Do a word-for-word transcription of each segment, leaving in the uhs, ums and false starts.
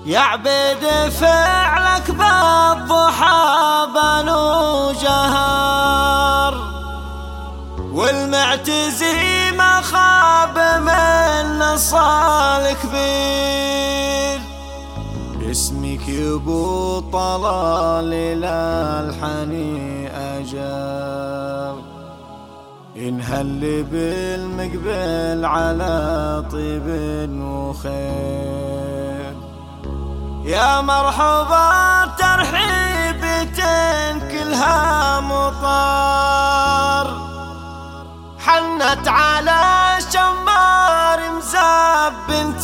يا عبيد فعلك بالضحى بنو جهر، والمعتزي ما خاب من نصال كبير. اسمك يبو طلال للحني أجر، ينهل بالمقبل على طيب وخير. يا مرحبا ترحيبة كلها مطر، حنت على شمار مزاب بنت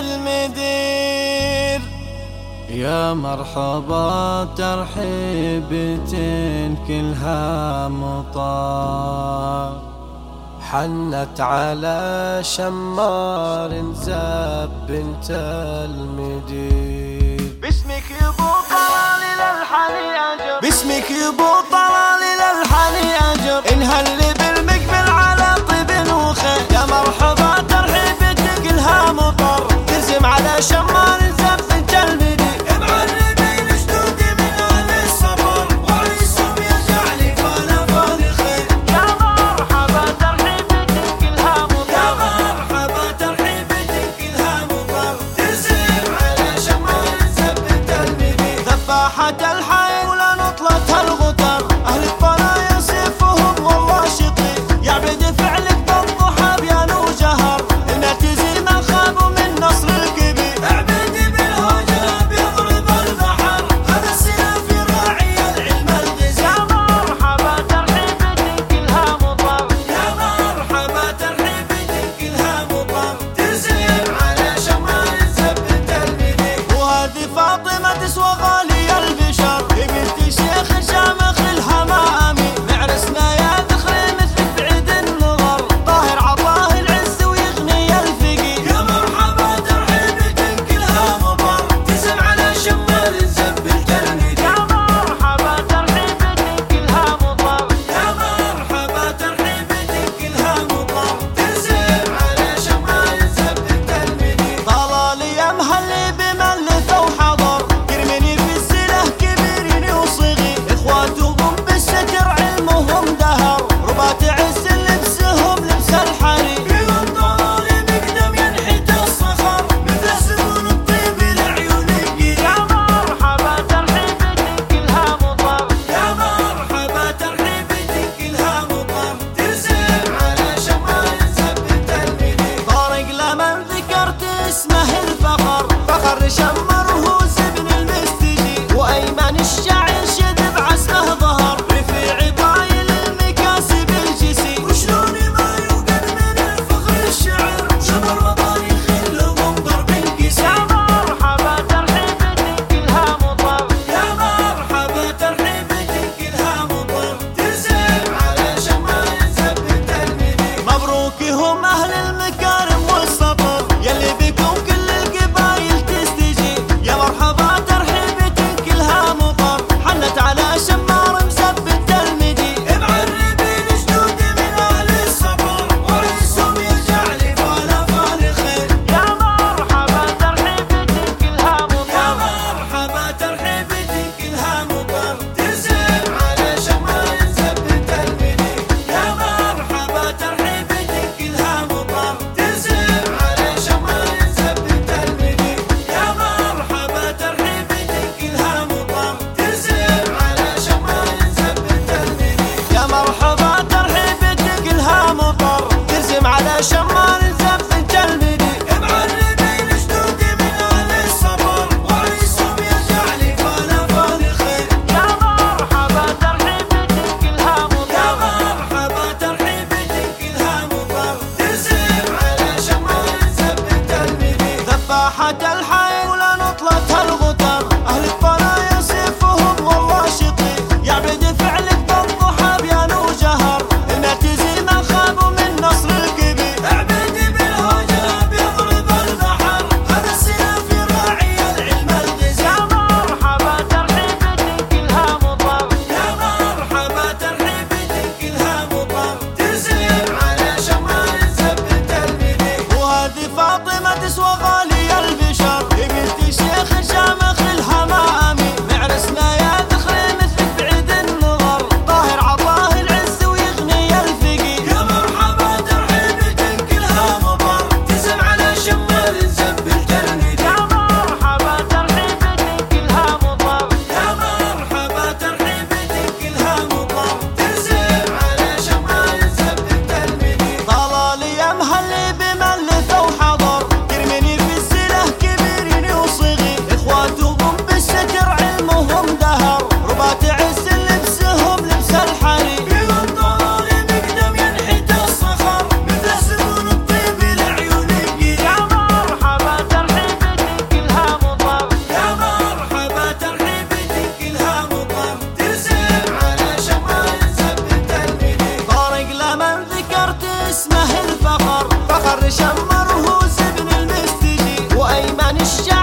المدير. يا مرحبا ترحيبة كلها مطر، حنت على شمار زاب بنت المدير. باسمك يبو طلال للحني أجر، باسمك يبو طلال للحني أجر، انهل بالمقبل على طيب وخير. يا مرحبا ترحيبتك لها مطر، تلزم على شمار زاب بنت المدير. معربين جدودي من أهل الصبر، وعيسهم يجعلي فانا فاضي خير. يا مرحبا ترحيبتك لها مطر، يا مرحبا ترحيبتك لها مطر، تلزم على شمار زاب بنت المدير. ذباحة الحي ولا نطلتها الغدر، أهل الطلا يصفهم والله شقي. يا عبيد فعلك بالضحى بيانو جهر، المعتزي ما خابوا من نصر الكبير. عبيدي بالهوجة بيضرب البحر، هذا السلاف راعي العلم الغزير. يا مرحبا ترحيبتك لها مطر، يا مرحبا ترحيبتك لها مطر، تلزم على شمال زاب بنت المدير. وهذه فاطمة تسوى غالي البشر، بنت شيخ شامخ الهما امين. معرسنا يا ذخري مثلك بعيد النظر، طاهر عطاه العز ويغني الفقير. يا مرحبا ترحيبتك لها مطر، تلزم على شمال زاب بنت المدير. يا مرحبا ترحيبتك لها مطر، يا مرحبا ترحيبتك لها مطر، تلزم على شمال زاب بنت المدير. طلالي يا مهلي بملث وحضر، كرمني في السله كبيرين وصغير. اخواتهم بالستر علمهم دهر، ربات عز لبسهم لبس الحرير. فيهم طلالي مقدم ينحت الصخر، مثل سنون الطيب لعيون القير. يا مرحبا ترحيبتك لها مطر، يا مرحبا ترحيبتك لها مطر، تلزم على شمال زاب بنت المدير. طارق لمن ذكرت اسمه الفخر، فخر شمره ابن المستجير. وايمن الشاعر شذب عزمه ظهر، رفيع طايل المكاسب الجسير. وشلون ما يوقد من الفخر الشعر، شمر وطاريخ لهم ضرب انكسر. يا مرحبا ترحيبتك لها مطر، يا مرحبا ترحيبتك لها مطر، تلزم على شمال زاب بنت المدير. مبروك هم اهل المكارم والسطر، يلي بكم كل القبايل تستجيب. يا مرحبا ترحيبتك لها مطر، حنت على شمار مزاب بنت المدير. معربين جدودي من اهل الصبر، ورئيسهم يجعلي فانا فاضي خير. يا مرحبا ترحيبتك لها مطر، يا مرحبا ترحيبتك لها مطر، تلزم على شمال زاب بنت المدير. يا مرحبا ترحيبتك لها مطر، تلزم على شمال زاب بنت المدير. يا مرحبا ترحيبتك لها مطر، تلزم على شمال زاب بنت المدير. يا مرحبا ترحيبتك لها مطر، تلزم على شمال زاب بنت المدير. معربين جدودي من اهل الصبر، ورئيسهم يجعلي فانا فاضي خير. يا مرحبا ترحيبتك لها مطر، يا مرحبا ترحيبتك لها مطر، تلزم على شمال زاب بنت المدير. ذباحة الحي ولا نطلتها الغدر، اهل الطلا يصفهم والله شقي. يا عبيد فعلك بالضحى بيانو جهر، المعتزي ما خابوا من نصر الكبير. عبيدي بالهوجة بيضرب البحر، هذا السلاف راعي العلم الغزير. يا مرحبا ترحيبتك لها مطر، يا مرحبا ترحيبتك لها مطر، تلزم على شمال زاب بنت المدير. وهذه فاطمة تسوى غالي البشر، أيمن الشام